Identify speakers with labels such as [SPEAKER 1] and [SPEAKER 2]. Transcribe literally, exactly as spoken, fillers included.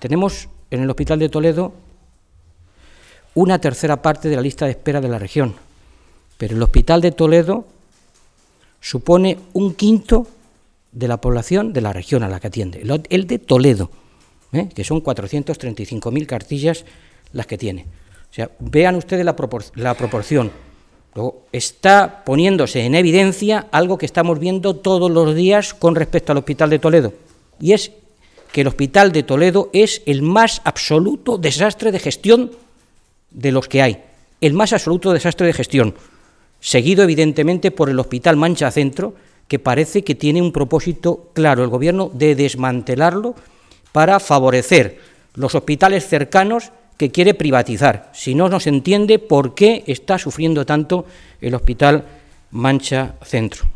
[SPEAKER 1] tenemos en el Hospital de Toledo una tercera parte de la lista de espera de la región, pero el Hospital de Toledo supone un quinto de la población de la región a la que atiende, el de Toledo, ¿eh? que son cuatrocientas treinta y cinco mil cartillas las que tiene. O sea, vean ustedes la, propor la proporción. Luego, está poniéndose en evidencia algo que estamos viendo todos los días con respecto al Hospital de Toledo, y es que el Hospital de Toledo es el más absoluto desastre de gestión de los que hay, el más absoluto desastre de gestión, seguido evidentemente por el Hospital Mancha Centro, que parece que tiene un propósito claro, el gobierno, de desmantelarlo para favorecer los hospitales cercanos que quiere privatizar. Si no, no se entiende por qué está sufriendo tanto el Hospital Mancha Centro.